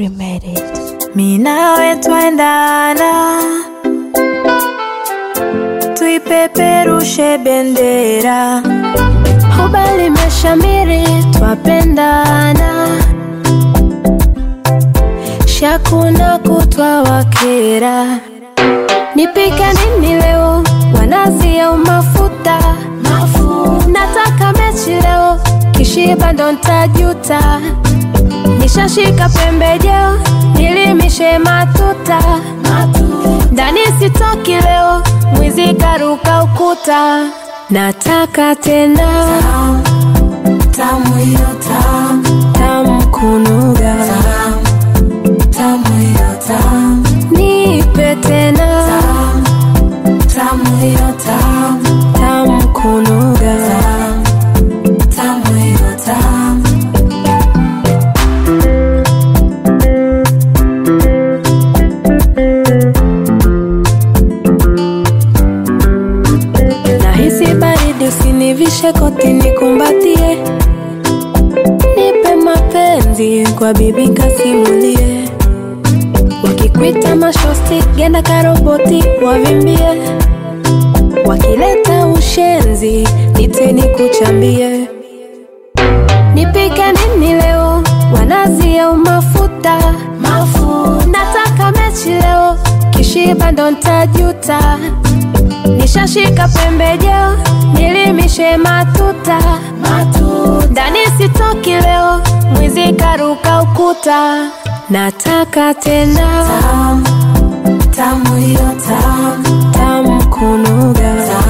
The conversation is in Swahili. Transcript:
We made it. Mimi nawe twaendana, tuipeperushe bendera. Huba limeshamiri, twapendana, shakuna kutwa wakera. Nipike nini leo, wanazi au mafuta? Nataka mechi leo, kishiba ndo ntajuta. Nishashika pembejeo, nilimishe matuta. Ndani sitoki leo, mwizi karuka ukuta. Nataka tena tamu hiyo tamu, tamu kunuga, tamu hiyo tamu. Nipe tena tamu hiyo tamu, tamu kunuga, tamu hiyo tamu. Nahisi baridi, usinivishe koti nikumbatie. Nipe mapenzi kwa bibi kasimulie. Wakikuita mashosti, genda karoboti wavimbie. Wakileta ushenzi, niteni kuchambie. Nipike nini leo, wanazi au mafuta? Nataka mechi leo, kishiba ndo ntajuta. Nishashika pembejeo, nilimishe matuta. Ndani sitoki leo, mwizi karuka ukuta. Nataka tena tamu hiyo tamu, tamu kunuga.